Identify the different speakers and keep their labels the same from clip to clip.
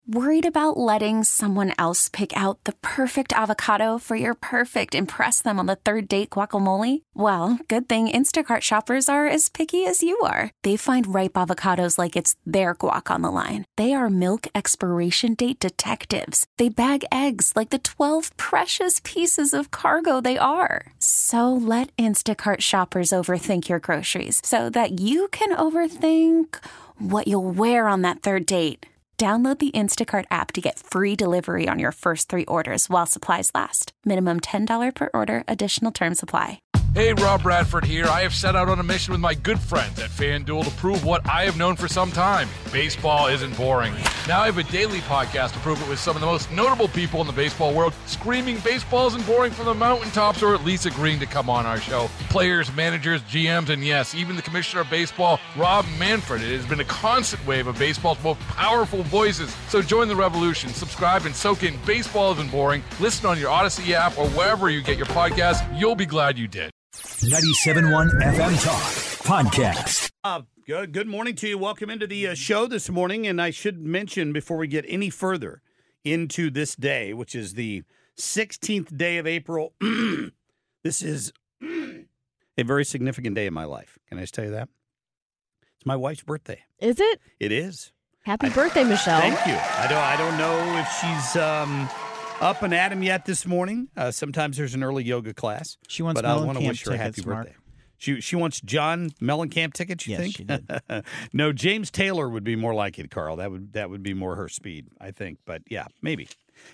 Speaker 1: Worried about letting someone else pick out the perfect avocado for your perfect impress them on the third date guacamole? Well, good thing Instacart shoppers are as picky as you are. They find ripe avocados like it's their guac on the line. They are milk expiration date detectives. They bag eggs like the 12 precious pieces of cargo they are. So let Instacart shoppers overthink your groceries so that you can overthink what you'll wear on that third date. Download the Instacart app to get free delivery on your first 3 orders while supplies last. Minimum $10 per order. Additional terms apply.
Speaker 2: Hey, Rob Bradford here. I have set out on a mission with my good friends at FanDuel to prove what I have known for some time. Baseball isn't boring. Now I have a daily podcast to prove it with some of the most notable people in the baseball world, screaming baseball isn't boring from the mountaintops, or at least agreeing to come on our show. Players, managers, GMs, and yes, even the commissioner of baseball, Rob Manfred. It has been a constant wave of baseball's most powerful voices. So join the revolution. Subscribe and soak in Baseball Isn't Boring. Listen on your Odyssey app or wherever you get your podcasts. You'll be glad you did.
Speaker 3: 97.1 FM Talk Podcast.
Speaker 4: Good morning to you. Welcome into the show this morning. And I should mention before we get any further into this day, which is the 16th day of April, this is a very significant day in my life. Can I just tell you that? It's my wife's birthday.
Speaker 5: Is it?
Speaker 4: It is.
Speaker 5: Happy birthday, Michelle.
Speaker 4: Thank you. I don't know if she's up and at him yet this morning. Sometimes there's an early yoga class.
Speaker 6: She wants
Speaker 4: but I want to wish her a happy
Speaker 6: tickets, Mark.
Speaker 4: birthday. She wants John Mellencamp tickets, you think?
Speaker 6: She did.
Speaker 4: No, James Taylor would be more like it, Carl. That would be more her speed, I think. But yeah, maybe.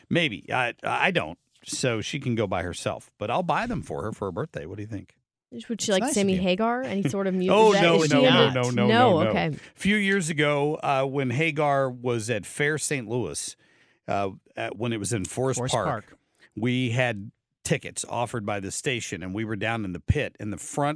Speaker 4: I don't. So she can go by herself. But I'll buy them for her for her birthday. What do you think?
Speaker 5: Would she like
Speaker 6: nice
Speaker 5: Sammy
Speaker 6: of you.
Speaker 5: Hagar? Any sort of music?
Speaker 4: Oh,
Speaker 5: No, okay.
Speaker 4: A few years ago, when Hagar was at Fair St. Louis, when it was in Forest Park, we had tickets offered by the station, and we were down in the pit in the front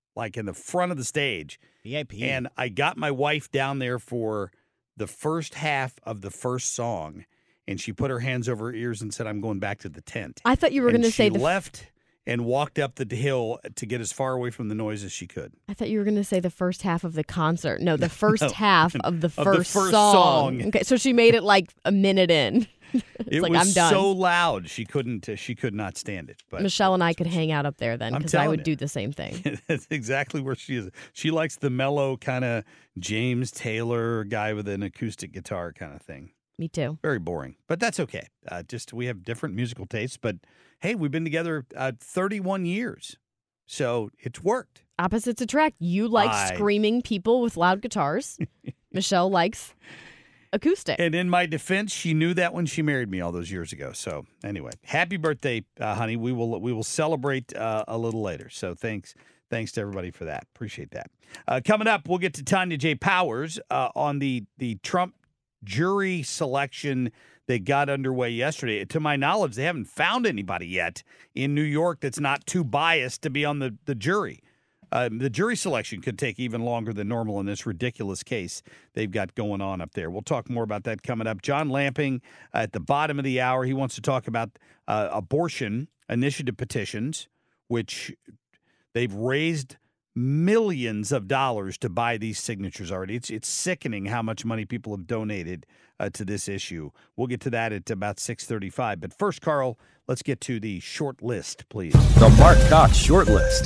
Speaker 4: of the stage.
Speaker 6: VIP.
Speaker 4: And I got my wife down there for the first half of the first song, and she put her hands over her ears and said, "I'm going back to the tent."
Speaker 5: I thought you were going to say
Speaker 4: she left and walked up the hill to get as far away from the noise as she could.
Speaker 5: I thought you were going to say the first half of the concert. No, the first half of the first
Speaker 4: first
Speaker 5: song.
Speaker 4: song.
Speaker 5: Okay, so she made it like a minute in.
Speaker 4: It
Speaker 5: like,
Speaker 4: was
Speaker 5: I'm done.
Speaker 4: so loud she could not stand it. But
Speaker 5: Michelle and I could hang out up there then because I would do the same thing.
Speaker 4: That's exactly where she is. She likes the mellow kind of James Taylor guy with an acoustic guitar kind of thing.
Speaker 5: Me too.
Speaker 4: Very boring, but that's okay. Just we have different musical tastes. But hey, we've been together 31 years, so it's worked.
Speaker 5: Opposites attract. You like screaming people with loud guitars. Michelle likes acoustic.
Speaker 4: And in my defense, she knew that when she married me all those years ago. So anyway, happy birthday, honey. We will celebrate a little later. So thanks to everybody for that. Appreciate that. Coming up, we'll get to Tanya J. Powers on the Trump jury selection that got underway yesterday. To my knowledge, they haven't found anybody yet in New York that's not too biased to be on the jury. The jury selection could take even longer than normal in this ridiculous case they've got going on up there. We'll talk more about that coming up. John Lamping at the bottom of the hour, he wants to talk about abortion initiative petitions, which they've raised millions of dollars to buy these signatures already. It's sickening how much money people have donated to this issue. We'll get to that at about 6:35. But first, Carl, let's get to the short list, please.
Speaker 3: The Mark Cox Short List.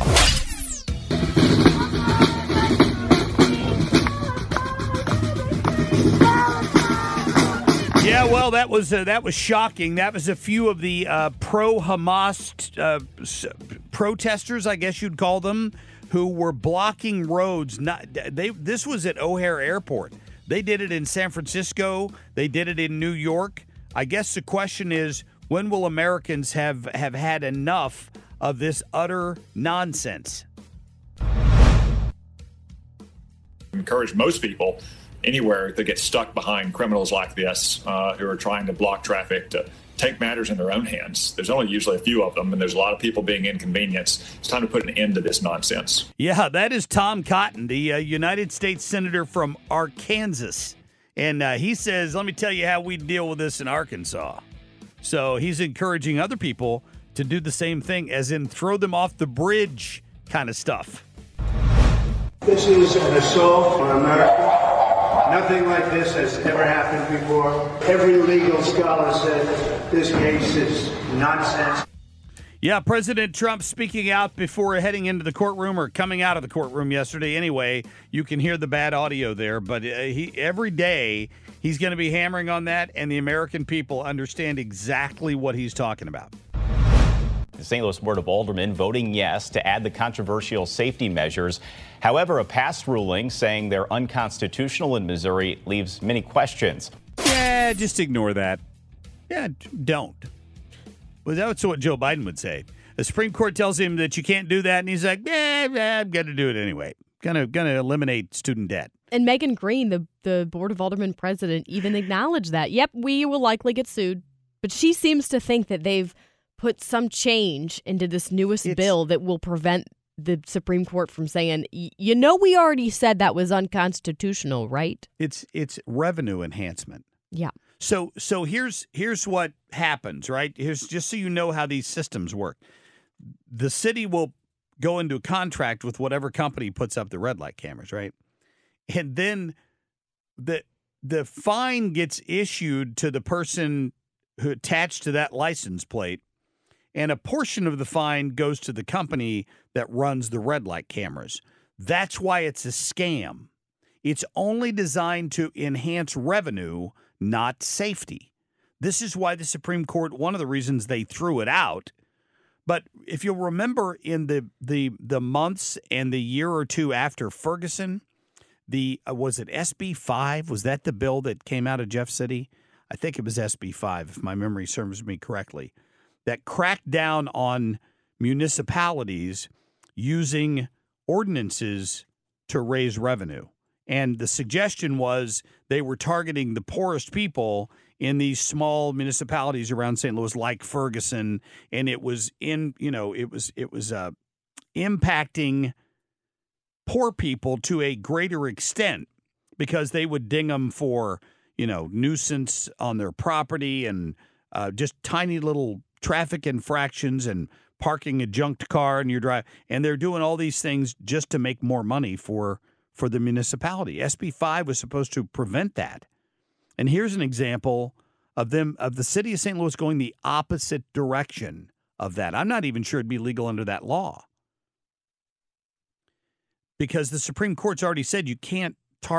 Speaker 4: Yeah, well, that was shocking. That was a few of the pro-Hamas protesters, I guess you'd call them, who were blocking roads. This was at O'Hare Airport. They did it in San Francisco. They did it in New York. I guess the question is, when will Americans have had enough of this utter nonsense?
Speaker 7: Encourage most people anywhere that get stuck behind criminals like this who are trying to block traffic to take matters in their own hands. There's only usually a few of them, and there's a lot of people being inconvenienced. It's time to put an end to this nonsense.
Speaker 4: Yeah, that is Tom Cotton, the United States Senator from Arkansas. And he says, let me tell you how we deal with this in Arkansas. So he's encouraging other people to do the same thing, as in throw them off the bridge kind of stuff.
Speaker 8: This is an assault on America.
Speaker 6: Nothing like this has ever happened before. Every legal scholar says this case is nonsense.
Speaker 4: Yeah, President Trump speaking out before heading into the courtroom or coming out of the courtroom yesterday. Anyway, you can hear the bad audio there, but every day he's going to be hammering on that, and the American people understand exactly what he's talking about.
Speaker 8: The St. Louis Board of Aldermen voting yes to add the controversial safety measures. However, a past ruling saying they're unconstitutional in Missouri leaves many questions.
Speaker 4: Yeah, just ignore that. Yeah, don't. Well, that's what Joe Biden would say. The Supreme Court tells him that you can't do that, and he's like, I'm going to do it anyway. Going to eliminate student debt.
Speaker 5: And Megan Green, the Board of Aldermen president, even acknowledged that. Yep, we will likely get sued. But she seems to think that they've put some change into this newest bill that will prevent the Supreme Court from saying, we already said that was unconstitutional, right?
Speaker 4: It's revenue enhancement.
Speaker 5: Yeah.
Speaker 4: So here's what happens, right? Here's just so you know how these systems work. The city will go into a contract with whatever company puts up the red light cameras, right? And then the fine gets issued to the person who attached to that license plate, and a portion of the fine goes to the company that runs the red light cameras. That's why it's a scam. It's only designed to enhance revenue, not safety. This is why the Supreme Court, one of the reasons they threw it out. But if you'll remember in the months and the year or two after Ferguson, was it SB 5? Was that the bill that came out of Jeff City? I think it was SB 5, if my memory serves me correctly, that cracked down on municipalities using ordinances to raise revenue. And the suggestion was they were targeting the poorest people in these small municipalities around St. Louis, like Ferguson, and it was impacting poor people to a greater extent because they would ding them for nuisance on their property and just tiny little traffic infractions and parking a junked car in your drive, and they're doing all these things just to make more money for the municipality. SB 5 was supposed to prevent that. And here's an example of the city of St. Louis going the opposite direction of that. I'm not even sure it'd be legal under that law, because the Supreme Court's already said you can't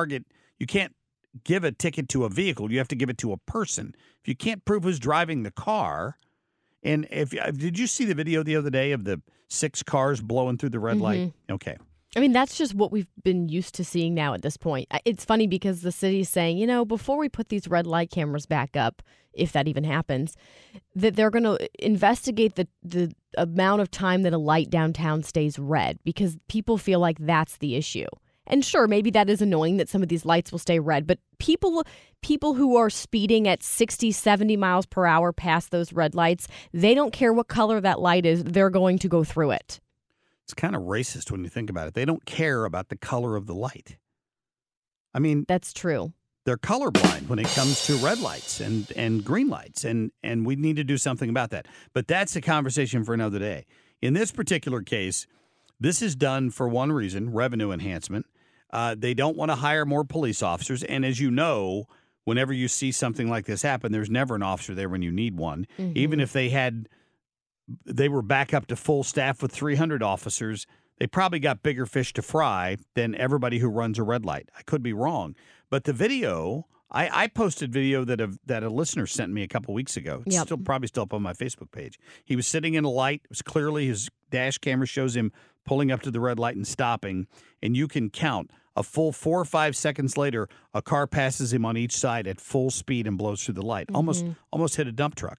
Speaker 4: give a ticket to a vehicle. You have to give it to a person. If you can't prove who's driving the car, and did you see the video the other day of the 6 cars blowing through the red light? Okay.
Speaker 5: I mean, that's just what we've been used to seeing now at this point. It's funny because the city's saying, before we put these red light cameras back up, if that even happens, that they're going to investigate the amount of time that a light downtown stays red, because people feel like that's the issue. And sure, maybe that is annoying that some of these lights will stay red, but people who are speeding at 60, 70 miles per hour past those red lights, they don't care what color that light is. They're going to go through it.
Speaker 4: It's kind of racist when you think about it. They don't care about the color of the light. I mean,
Speaker 5: that's true.
Speaker 4: They're colorblind when it comes to red lights and green lights, and we need to do something about that. But that's a conversation for another day. In this particular case, this is done for one reason: revenue enhancement. They don't want to hire more police officers, and as you know, whenever you see something like this happen, there's never an officer there when you need one. Mm-hmm. Even if they were back up to full staff with 300 officers, they probably got bigger fish to fry than everybody who runs a red light. I could be wrong. But the video, I posted video that a listener sent me a couple weeks ago. It's probably still up on my Facebook page. He was sitting in a light. It was clearly his dash camera shows him pulling up to the red light and stopping. And you can count a full 4 or 5 seconds later, a car passes him on each side at full speed and blows through the light. Mm-hmm. Almost hit a dump truck.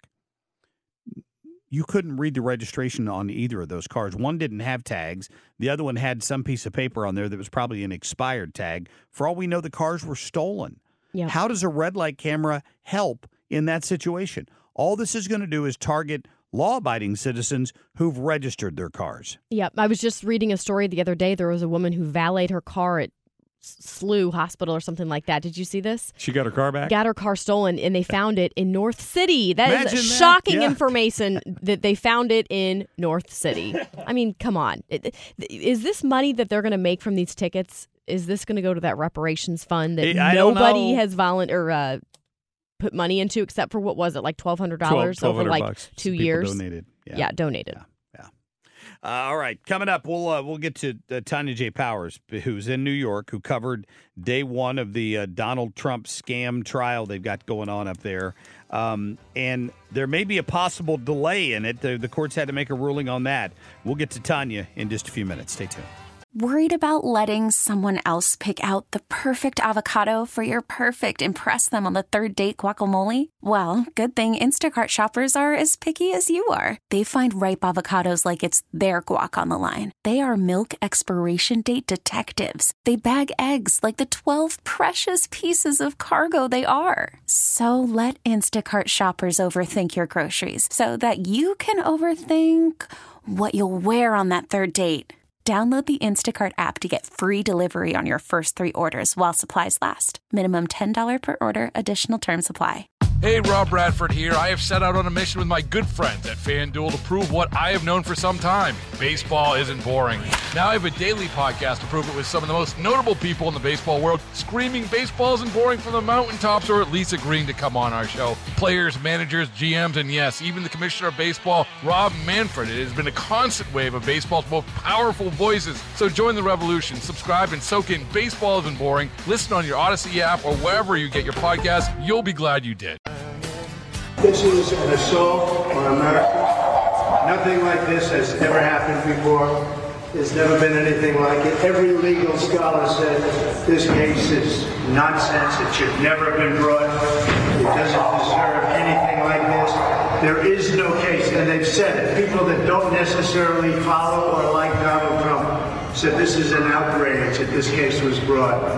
Speaker 4: You couldn't read the registration on either of those cars. One didn't have tags. The other one had some piece of paper on there that was probably an expired tag. For all we know, the cars were stolen. Yep. How does a red light camera help in that situation? All this is going to do is target law-abiding citizens who've registered their cars.
Speaker 5: Yep. I was just reading a story the other day. There was a woman who valeted her car at SLU Hospital or something like that. Did you see this?
Speaker 4: She got her car back?
Speaker 5: Got her car stolen, and they found it in North City. That is shocking information that they found it in North City. I mean, come on. Is this money that they're going to make from these tickets is this going to go to that reparations fund that
Speaker 4: I don't
Speaker 5: nobody
Speaker 4: know.
Speaker 5: has put money into except for, what was it, like $1,200 over like
Speaker 4: bucks.
Speaker 5: 2
Speaker 4: People
Speaker 5: years?
Speaker 4: donated.
Speaker 5: Yeah, donated.
Speaker 4: Yeah. All right, coming up, we'll get to Tanya J. Powers, who's in New York, who covered day one of the Donald Trump scam trial they've got going on up there. And there may be a possible delay in it. The courts had to make a ruling on that. We'll get to Tanya in just a few minutes. Stay tuned.
Speaker 1: Worried about letting someone else pick out the perfect avocado for your perfect impress them on the third date guacamole? Well, good thing Instacart shoppers are as picky as you are. They find ripe avocados like it's their guac on the line. They are milk expiration date detectives. They bag eggs like the 12 precious pieces of cargo they are. So let Instacart shoppers overthink your groceries so that you can overthink what you'll wear on that third date. Download the Instacart app to get free delivery on your first 3 orders while supplies last. Minimum $10 per order. Additional terms apply.
Speaker 2: Hey, Rob Bradford here. I have set out on a mission with my good friends at FanDuel to prove what I have known for some time. Baseball isn't boring. Now I have a daily podcast to prove it with some of the most notable people in the baseball world, screaming baseball isn't boring from the mountaintops, or at least agreeing to come on our show. Players, managers, GMs, and yes, even the commissioner of baseball, Rob Manfred. It has been a constant wave of baseball's most powerful voices. So join the revolution. Subscribe and soak in Baseball Isn't Boring. Listen on your Odyssey app or wherever you get your podcasts. You'll be glad you did.
Speaker 6: This is an assault on America. Nothing like this has ever happened before. There's never been anything like it. Every legal scholar said this case is nonsense. It should never have been brought. It doesn't deserve anything like this. There is no case, and they've said it. People that don't necessarily follow or like Donald Trump said this is an outrage that this case was brought.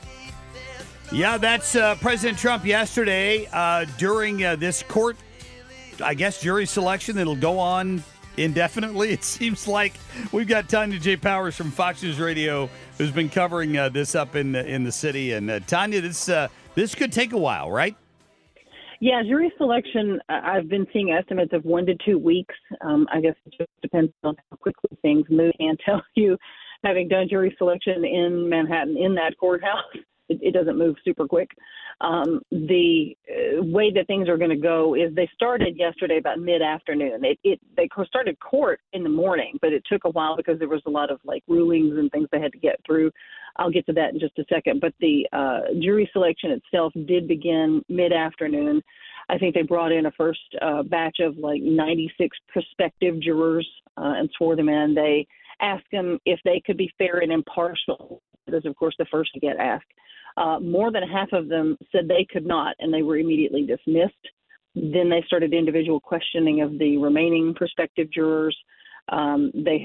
Speaker 4: Yeah, that's President Trump yesterday during this court, I guess, jury selection that'll go on indefinitely. It seems like we've got Tanya J. Powers from Fox News Radio who's been covering this up in the city. And Tanya, this could take a while, right?
Speaker 9: Yeah, jury selection, I've been seeing estimates of 1 to 2 weeks. I guess it just depends on how quickly things move. I can't tell you, having done jury selection in Manhattan in that courthouse, it doesn't move super quick. The way that things are going to go is they started yesterday about mid-afternoon. They started court in the morning, but it took a while because there was a lot of rulings and things they had to get through. I'll get to that in just a second. But the jury selection itself did begin mid-afternoon. I think they brought in a first batch of 96 prospective jurors and swore them in. They asked them if they could be fair and impartial. That is, of course, the first to get asked. More than half of them said they could not, and they were immediately dismissed. Then they started individual questioning of the remaining prospective jurors. They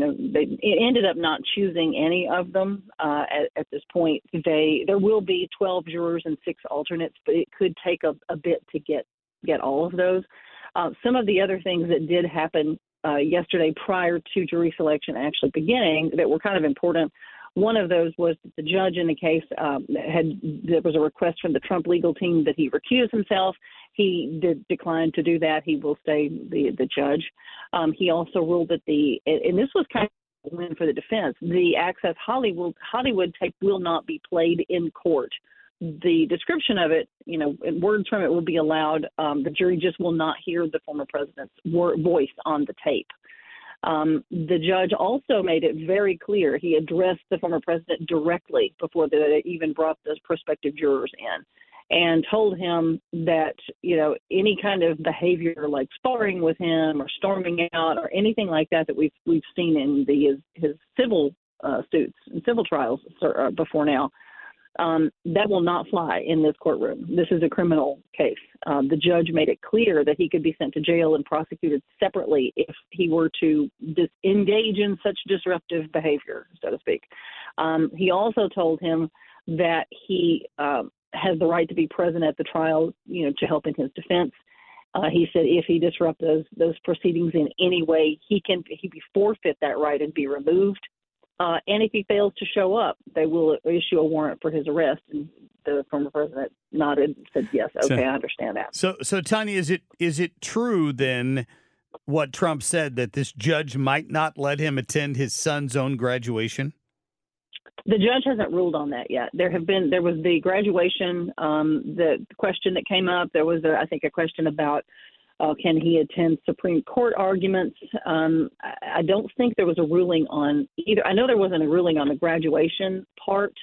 Speaker 9: ended up not choosing any of them at this point. There will be 12 jurors and 6 alternates, but it could take a bit to get all of those. Some of the other things that did happen yesterday prior to jury selection actually beginning that were kind of important. One of those was that the judge in the case there was a request from the Trump legal team that he recuse himself. He did decline to do that. He will stay the judge. He also ruled that and this was kind of a win for the defense, the Access Hollywood tape will not be played in court. The description of it, words from it will be allowed. The jury just will not hear the former president's voice on the tape. The judge also made it very clear he addressed the former president directly before they even brought those prospective jurors in, and told him that any kind of behavior like sparring with him or storming out or anything like that we've seen in his civil suits and civil trials before now. That will not fly in this courtroom. This is a criminal case. The judge made it clear that he could be sent to jail and prosecuted separately if he were to engage in such disruptive behavior, so to speak. He also told him that he has the right to be present at the trial, to help in his defense. He said if he disrupts those proceedings in any way, he forfeit that right and be removed. And if he fails to show up, they will issue a warrant for his arrest. And the former president nodded and said, yes, okay, I understand that.
Speaker 4: So Tanya, is it true then what Trump said, that this judge might not let him attend his son's own graduation?
Speaker 9: The judge hasn't ruled on that yet. There was the graduation, the question that came up. There was, I think, a question about can he attend Supreme Court arguments. I don't think there was a ruling on either. I know there wasn't a ruling on the graduation part.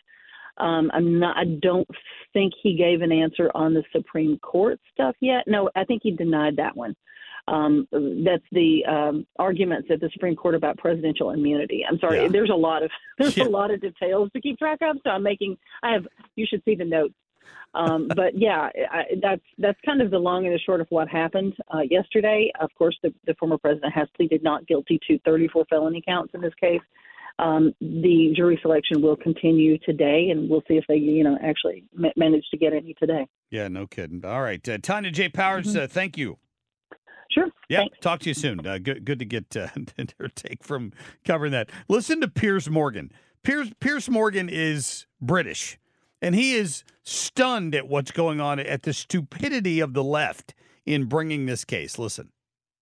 Speaker 9: I don't think he gave an answer on the Supreme Court stuff yet. No, I think he denied that one. That's the arguments at the Supreme Court about presidential immunity. I'm sorry. Yeah. There's a lot of details to keep track of. So you should see the notes. But yeah, that's kind of the long and the short of what happened yesterday. Of course, the former president has pleaded not guilty to 34 felony counts in this case. The jury selection will continue today, and we'll see if they, actually manage to get any today.
Speaker 4: Yeah, no kidding. All right, Tanya J. Powers, thank you.
Speaker 9: Sure.
Speaker 4: Yeah,
Speaker 9: thanks.
Speaker 4: Talk to you soon. Good to get her take from covering that. Listen to Piers Morgan. Piers Morgan is British, and he is stunned at what's going on, at the stupidity of the left in bringing this case. Listen.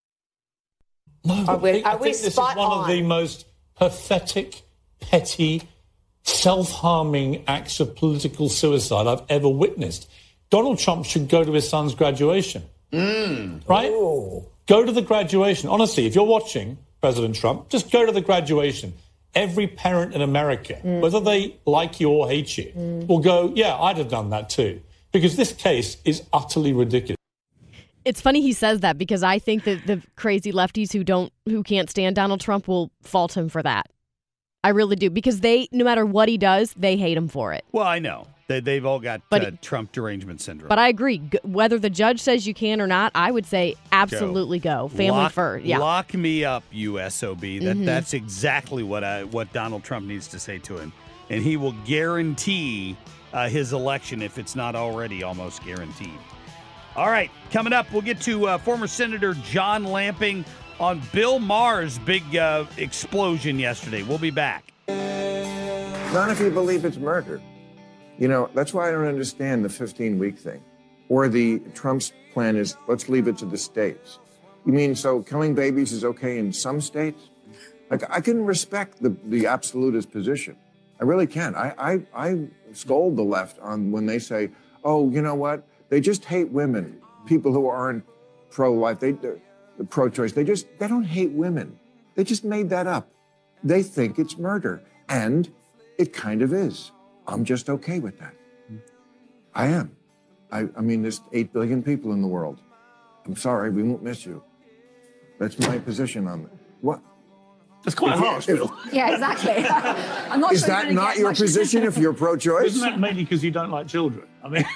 Speaker 10: No, I think this is one of the most pathetic, petty, self-harming acts of political suicide I've ever witnessed. Donald Trump should go to his son's graduation. Right? Ooh. Go to the graduation. Honestly, if you're watching President Trump, just go to the graduation. Every parent in America, whether they like you or hate you, will go, yeah, I'd have done that too. Because this case is utterly ridiculous.
Speaker 5: It's funny he says that, because I think that the crazy lefties who can't stand Donald Trump will fault him for that. I really do, because no matter what he does, they hate him for it.
Speaker 4: Well, I know. They've all got Trump derangement syndrome.
Speaker 5: But I agree. Whether the judge says you can or not, I would say absolutely go. Family first. Yeah.
Speaker 4: Lock me up, you SOB. That's exactly what Donald Trump needs to say to him. And he will guarantee his election if it's not already almost guaranteed. All right. Coming up, we'll get to former Senator John Lamping on Bill Maher's big explosion yesterday. We'll be back.
Speaker 11: None of you believe it's murder. That's why I don't understand the 15-week thing. Or the Trump's plan is, let's leave it to the states. You mean, so killing babies is okay in some states? Like, I can respect the absolutist position. I really can. I scold the left on when they say, oh, you know what? They just hate women. People who aren't pro-life, pro-choice, they don't hate women. They just made that up. They think it's murder. And it kind of is. I'm just okay with that. I am. I mean, there's 8 billion people in the world. I'm sorry, we won't miss you. That's my position on it. What?
Speaker 10: That's quite harsh, Bill.
Speaker 12: Yeah, exactly. I'm not
Speaker 11: Is
Speaker 12: sure
Speaker 11: that not your position if you're pro-choice?
Speaker 10: Isn't that mainly because you don't like children? I mean...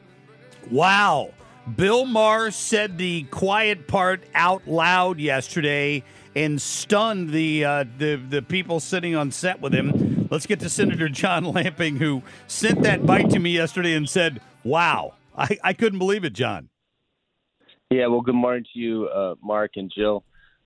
Speaker 4: Wow. Bill Maher said the quiet part out loud yesterday and stunned the people sitting on set with him. Let's get to Senator John Lamping, who sent that bite to me yesterday and said, wow. I couldn't believe it, John.
Speaker 13: Yeah, well, good morning to you, Mark and Jill.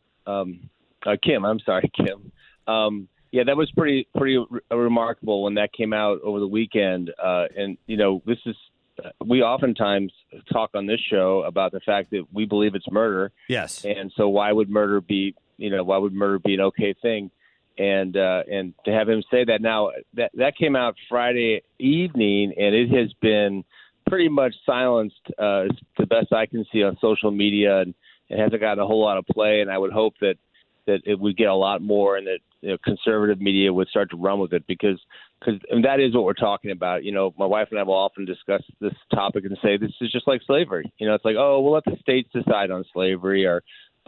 Speaker 13: Kim, I'm sorry, Kim. Yeah, that was pretty remarkable when that came out over the weekend. And, this is we oftentimes talk on this show about the fact that we believe it's murder.
Speaker 4: Yes.
Speaker 13: And so why would murder be an okay thing? And to have him say that now, that came out Friday evening, and it has been pretty much silenced, the best I can see on social media, and it hasn't gotten a whole lot of play. And I would hope that it would get a lot more, and that conservative media would start to run with it, because that is what we're talking about. My wife and I will often discuss this topic and say this is just like slavery. It's like, oh, we'll let the states decide on slavery, or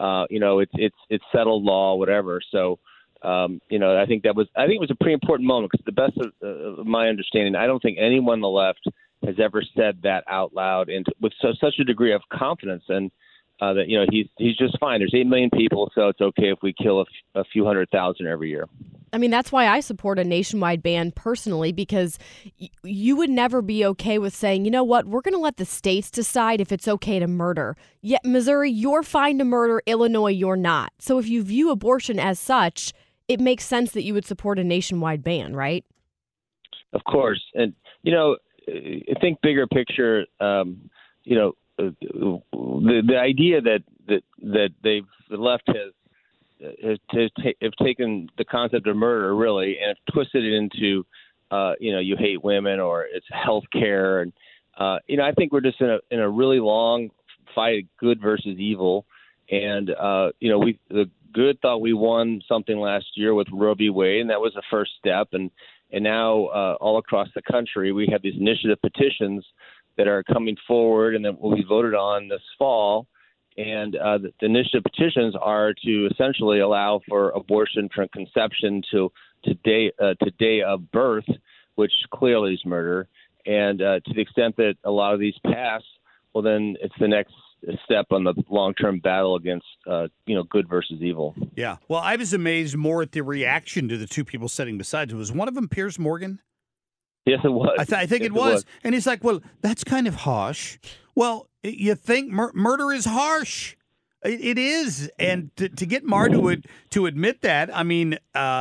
Speaker 13: it's settled law, whatever. So. I think it was a pretty important moment, because the best of my understanding, I don't think anyone on the left has ever said that out loud and with such a degree of confidence, and that he's just fine. There's 8 million people, so it's okay if we kill a few 100,000 every year.
Speaker 5: I mean, that's why I support a nationwide ban personally, because you would never be okay with saying, you know what, we're going to let the states decide if it's okay to murder. Yet Missouri, you're fine to murder. Illinois, you're not. So if you view abortion as such, it makes sense that you would support a nationwide ban, right?
Speaker 13: Of course. And, I think bigger picture, the idea that the left has have taken the concept of murder really and have twisted it into, you hate women or it's health care. And, I think we're just in a really long fight, good versus evil. And, the good thought we won something last year with Roe v. Wade, and that was a first step. And now all across the country, we have these initiative petitions that are coming forward and that will be voted on this fall. And the initiative petitions are to essentially allow for abortion from conception to day of birth, which clearly is murder. And to the extent that a lot of these pass, well, then it's the next step on the long-term battle against, good versus evil.
Speaker 4: Yeah. Well, I was amazed more at the reaction to the two people sitting beside him. Was one of them Piers Morgan?
Speaker 13: Yes, it was.
Speaker 4: I think it was. And he's like, well, that's kind of harsh. Well, you think murder is harsh. It is. And to get Mar to admit that, I mean,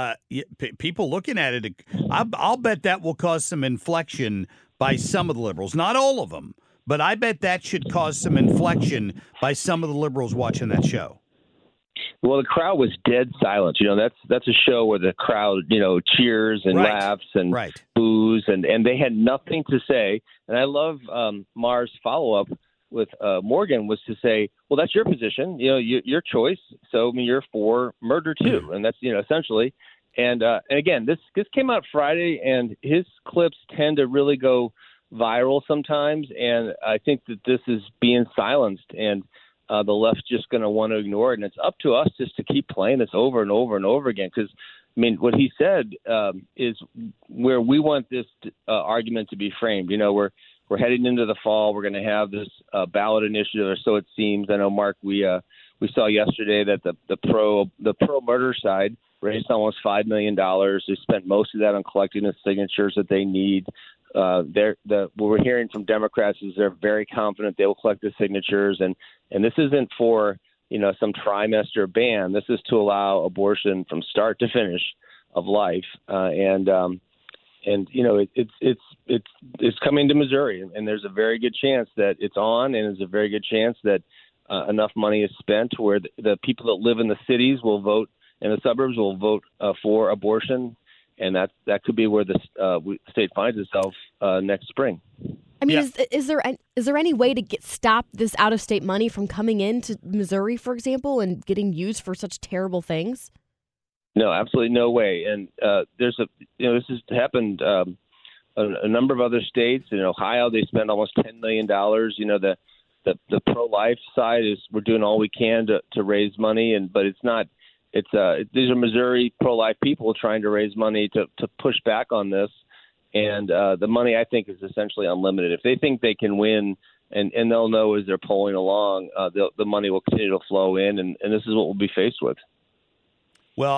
Speaker 4: people looking at it, I'll bet that will cause some inflection by some of the liberals. Not all of them, but I bet that should cause some inflection by some of the liberals watching that show.
Speaker 13: Well, the crowd was dead silent. That's a show where the crowd, cheers and laughs and boos, and they had nothing to say. And I love Mar's follow-up with Morgan was to say, well, that's your position, your choice. So, I mean, you're for murder too. And that's, essentially. And again, this came out Friday, and his clips tend to really go viral sometimes. And I think that this is being silenced, and the left's just going to want to ignore it. And it's up to us just to keep playing this over and over and over again. Because, I mean, what he said is where we want this argument to be framed. We're heading into the fall. We're going to have this ballot initiative, or so it seems. I know, Mark, we saw yesterday that the pro murder side raised almost $5 million. They spent most of that on collecting the signatures that they need. What we're hearing from Democrats is they're very confident they will collect the signatures, and this isn't for some trimester ban. This is to allow abortion from start to finish of life, it's coming to Missouri, and there's a very good chance that it's on, and there's a very good chance that enough money is spent where the people that live in the cities will vote, and the suburbs will vote for abortion. And that could be where the state finds itself next spring.
Speaker 5: I mean, is there any way to stop this out-of-state money from coming into Missouri, for example, and getting used for such terrible things?
Speaker 13: No, absolutely no way. And this has happened a number of other states. In Ohio, they spend almost $10 million. The pro-life side we're doing all we can to raise money, but it's not. These are Missouri pro-life people trying to raise money to push back on this, and the money, I think, is essentially unlimited. If they think they can win, and they'll know as they're polling along, the money will continue to flow in, and this is what we'll be faced with.
Speaker 4: Well,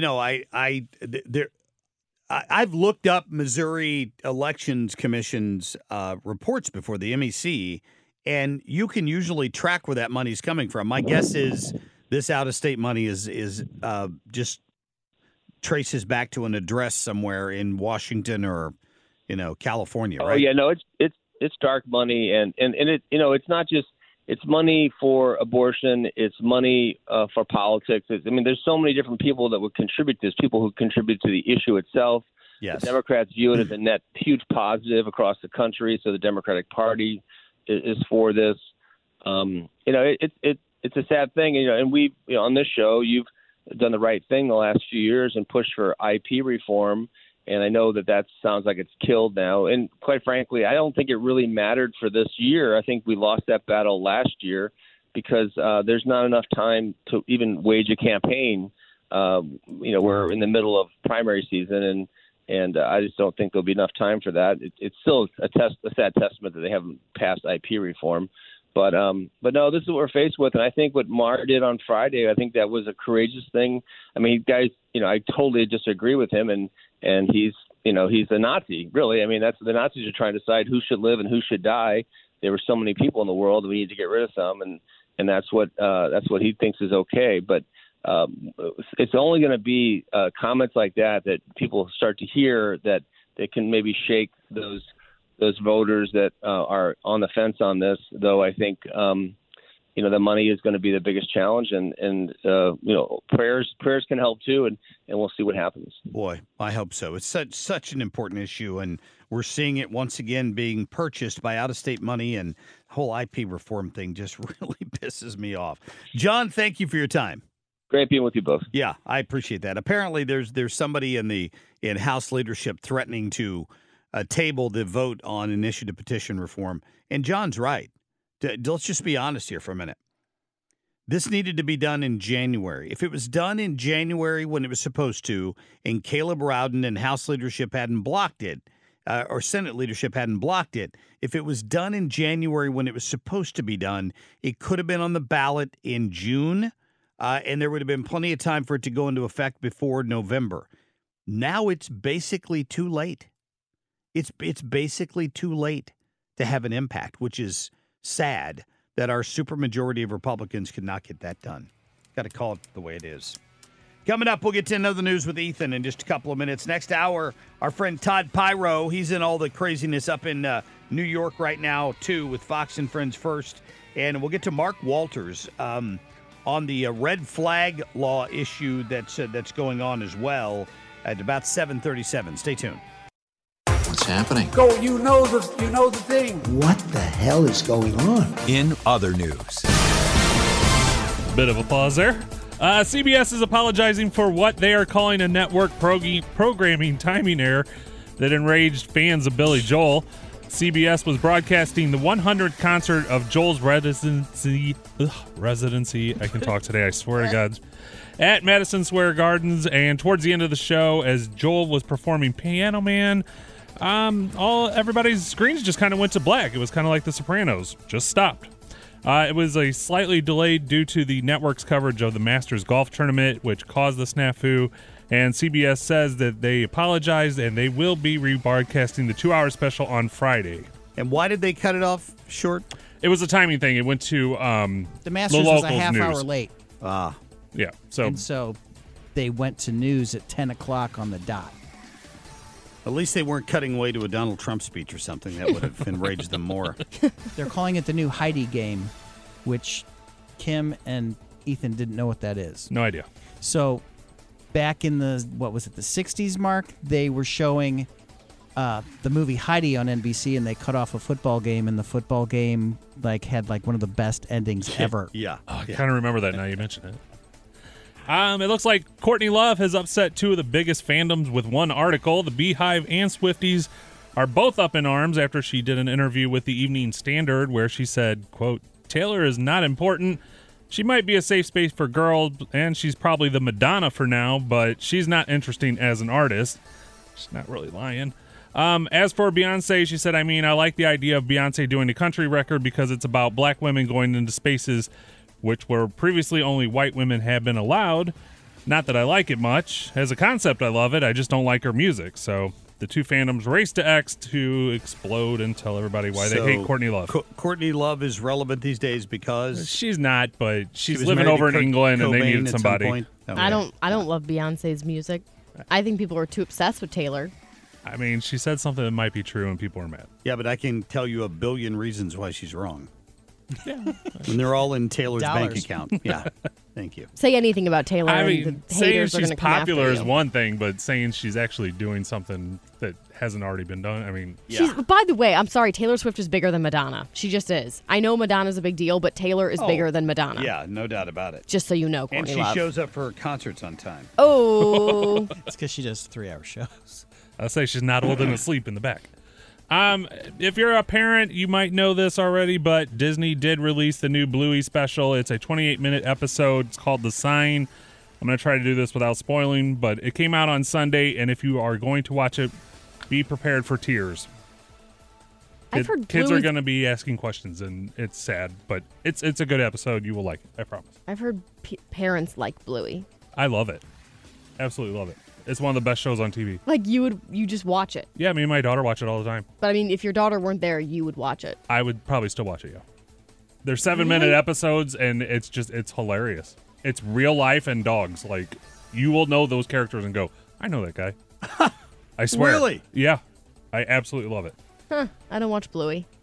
Speaker 4: I've looked up Missouri Elections Commission's reports before, the MEC, and you can usually track where that money's coming from. My guess is this out-of-state money is just traces back to an address somewhere in Washington or, California, right?
Speaker 13: Oh yeah, no, it's dark money, and it it's not just it's money for abortion, it's money for politics. There's so many different people that would contribute to this. People who contribute to the issue itself.
Speaker 4: Yes,
Speaker 13: the Democrats view it as a net huge positive across the country. So the Democratic Party is for this. It's a sad thing, and we, on this show, you've done the right thing the last few years and pushed for IP reform. And I know that sounds like it's killed now. And quite frankly, I don't think it really mattered for this year. I think we lost that battle last year because there's not enough time to even wage a campaign. We're in the middle of primary season, and I just don't think there'll be enough time for that. It's still a sad testament that they haven't passed IP reform. But no, this is what we're faced with. And I think what Mar did on Friday, I think that was a courageous thing. I mean, guys, I totally disagree with him. And he's a Nazi, really. I mean, that's the Nazis are trying to decide who should live and who should die. There were so many people in the world. We need to get rid of some. And that's what he thinks is okay. But it's only going to be comments like that people start to hear that they can maybe shake those voters that are on the fence on this, though I think the money is going to be the biggest challenge, and prayers can help too, and we'll see what happens.
Speaker 4: Boy, I hope so. It's such an important issue, and we're seeing it once again being purchased by out-of-state money, and the whole IP reform thing just really pisses me off. John, thank you for your time.
Speaker 13: Great being with you both.
Speaker 4: Yeah, I appreciate that. Apparently, there's somebody in House leadership threatening to table the vote on initiative petition reform, and John's right. Let's just be honest here for a minute. This needed to be done in January. If it was done in January when it was supposed to, and Caleb Rowden and House leadership hadn't blocked it, or Senate leadership hadn't blocked it, if it was done in January when it was supposed to be done, it could have been on the ballot in June, and there would have been plenty of time for it to go into effect before November. Now it's basically too late. It's basically too late to have an impact, which is sad that our supermajority of Republicans could not get that done. Got to call it the way it is. Coming up, we'll get to another news with Ethan in just a couple of minutes. Next hour, our friend Todd Pyro. He's in all the craziness up in New York right now, too, with Fox and Friends First. And we'll get to Mark Walters on the red flag law issue that's going on as well at about 7:37. Stay tuned.
Speaker 14: What's happening?
Speaker 15: Go, you know the thing.
Speaker 14: What the hell is going on?
Speaker 3: In other news.
Speaker 16: Bit of a pause there. CBS is apologizing for what they are calling a network programming timing error that enraged fans of Billy Joel. CBS was broadcasting the 100th concert of Joel's residency. I can talk today, I swear to God. At Madison Square Gardens, and towards the end of the show, as Joel was performing Piano Man, everybody's screens just kind of went to black. It was kind of like The Sopranos, just stopped. It was a slightly delayed due to the network's coverage of the Masters Golf Tournament, which caused the snafu. And CBS says that they apologized and they will be rebroadcasting the 2-hour special on Friday.
Speaker 4: And why did they cut it off short?
Speaker 16: It was a timing thing. It went to
Speaker 17: the Masters was a half
Speaker 16: news.
Speaker 17: hour late.
Speaker 16: Yeah.
Speaker 17: So they went to news at 10 o'clock on the dot.
Speaker 4: At least they weren't cutting away to a Donald Trump speech or something. That would have enraged them more.
Speaker 17: They're calling it the new Heidi game, which Kim and Ethan didn't know what that is.
Speaker 16: No idea.
Speaker 17: So back in the 60s, Mark, they were showing the movie Heidi on NBC, and they cut off a football game, and the football game had one of the best endings ever.
Speaker 4: Yeah.
Speaker 16: I kind of remember that now you mention it. It looks like Courtney Love has upset two of the biggest fandoms with one article. The Beehive and Swifties are both up in arms after she did an interview with the Evening Standard where she said, quote, "Taylor is not important. She might be a safe space for girls, and she's probably the Madonna for now, but she's not interesting as an artist." She's not really lying. As for Beyonce, she said, I like the idea of Beyonce doing a country record because it's about black women going into spaces which were previously only white women have been allowed. Not that I like it much. As a concept, I love it. I just don't like her music. So the two fandoms race to X to explode and tell everybody why they hate Courtney Love.
Speaker 4: Courtney Love is relevant these days because
Speaker 16: she's not, but she's living over in England and they needed somebody.
Speaker 5: I don't love Beyonce's music. I think people are too obsessed with Taylor.
Speaker 16: She said something that might be true and people are mad.
Speaker 4: Yeah, but I can tell you a billion reasons why she's wrong. Yeah. And they're all in Taylor's bank account. Yeah. Thank you.
Speaker 5: Say anything about Taylor.
Speaker 16: Saying she's popular is one thing, but saying she's actually doing something that hasn't already been done,
Speaker 5: By the way, I'm sorry, Taylor Swift is bigger than Madonna. She just is. I know Madonna's a big deal, but Taylor is bigger than Madonna.
Speaker 4: Yeah, no doubt about it.
Speaker 5: Just so you know,
Speaker 4: Courtney
Speaker 5: Love.
Speaker 4: And she shows up for her concerts on time.
Speaker 5: Oh.
Speaker 17: It's because she does 3-hour shows.
Speaker 16: I'll say she's not holding asleep in the back. If you're a parent, you might know this already, but Disney did release the new Bluey special. It's a 28-minute episode. It's called The Sign. I'm going to try to do this without spoiling, but it came out on Sunday, and if you are going to watch it, be prepared for tears. Kids are going to be asking questions, and it's sad, but it's a good episode. You will like it, I promise.
Speaker 5: I've heard parents like Bluey.
Speaker 16: I love it. Absolutely love it. It's one of the best shows on TV.
Speaker 5: You just watch it.
Speaker 16: Yeah, me and my daughter watch it all the time.
Speaker 5: But if your daughter weren't there, you would watch it.
Speaker 16: I would probably still watch it, yeah. They're 7-minute episodes, and it's hilarious. It's real life and dogs. You will know those characters and go, I know that guy. I swear.
Speaker 4: Really?
Speaker 16: Yeah. I absolutely love it.
Speaker 5: Huh. I don't watch Bluey.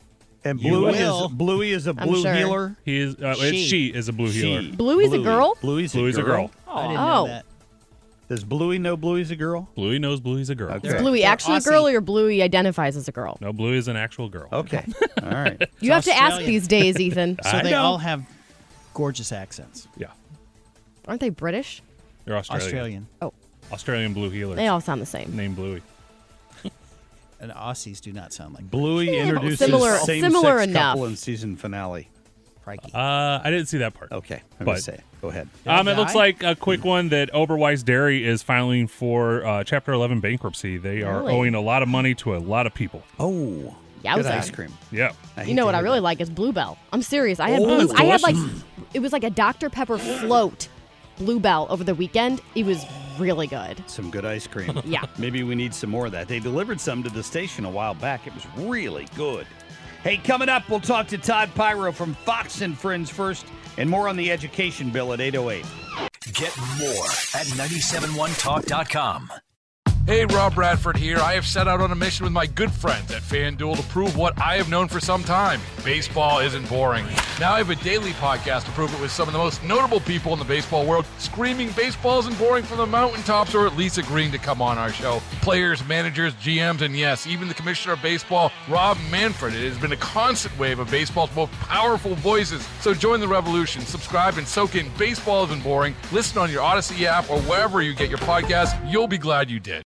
Speaker 4: And
Speaker 17: You will.
Speaker 4: Bluey is a
Speaker 5: I'm
Speaker 4: blue
Speaker 5: sure.
Speaker 4: healer.
Speaker 16: He is. She is a blue healer.
Speaker 5: Bluey's a girl?
Speaker 4: Bluey's
Speaker 16: Bluey's
Speaker 4: a girl.
Speaker 17: I didn't know
Speaker 5: Oh.
Speaker 17: that.
Speaker 4: Does Bluey know Bluey's a girl?
Speaker 16: Bluey knows Bluey's a girl.
Speaker 4: Okay.
Speaker 5: Is Bluey
Speaker 17: They're
Speaker 5: actually a
Speaker 17: Aussie.
Speaker 5: girl or Bluey identifies as a girl?
Speaker 16: No, Bluey is an actual girl.
Speaker 4: Okay. All right.
Speaker 5: You have to ask
Speaker 17: Australian.
Speaker 5: these days, Ethan.
Speaker 17: So
Speaker 16: I
Speaker 17: they
Speaker 16: know.
Speaker 17: all have gorgeous accents.
Speaker 16: Yeah,
Speaker 5: Aren't they British?
Speaker 16: they're Australian.
Speaker 17: Australian.
Speaker 5: Oh,
Speaker 16: Australian blue healers.
Speaker 5: they all sound the same.
Speaker 16: Named Bluey.
Speaker 17: And Aussies do not sound like
Speaker 4: Bluey introduces
Speaker 5: similar
Speaker 4: same-sex
Speaker 5: enough.
Speaker 4: couple in season finale.
Speaker 17: Crikey.
Speaker 16: I didn't see that part.
Speaker 4: Okay. I'm
Speaker 16: But-
Speaker 4: going to say it. Go ahead.
Speaker 16: It looks like a quick one that Oberweis Dairy is filing for Chapter 11 bankruptcy. They are
Speaker 5: Really?
Speaker 16: owing a lot of money to a lot of people.
Speaker 4: Oh.
Speaker 5: Yowza.
Speaker 4: Good ice cream.
Speaker 16: Yeah.
Speaker 5: You know what I really like is Bluebell. I'm serious. I had
Speaker 4: Oh,
Speaker 5: I had like
Speaker 4: delicious.
Speaker 5: it was like a Dr. Pepper float Bluebell over the weekend. It was really good.
Speaker 4: Some good ice cream.
Speaker 5: Yeah.
Speaker 4: Maybe we need some more of that. They delivered some to the station a while back. It was really good. Hey, coming up, we'll talk to Todd Pyro from Fox and Friends first, and more on the education bill at 8:08.
Speaker 3: Get more at 971talk.com.
Speaker 2: Hey, Rob Bradford here. I have set out on a mission with my good friends at FanDuel to prove what I have known for some time. Baseball isn't boring. Now I have a daily podcast to prove it with some of the most notable people in the baseball world, screaming baseball isn't boring from the mountaintops, or at least agreeing to come on our show. Players, managers, GMs, and yes, even the commissioner of baseball, Rob Manfred. It has been a constant wave of baseball's most powerful voices. So join the revolution. Subscribe and soak in Baseball Isn't Boring. Listen on your Odyssey app or wherever you get your podcasts. You'll be glad you did.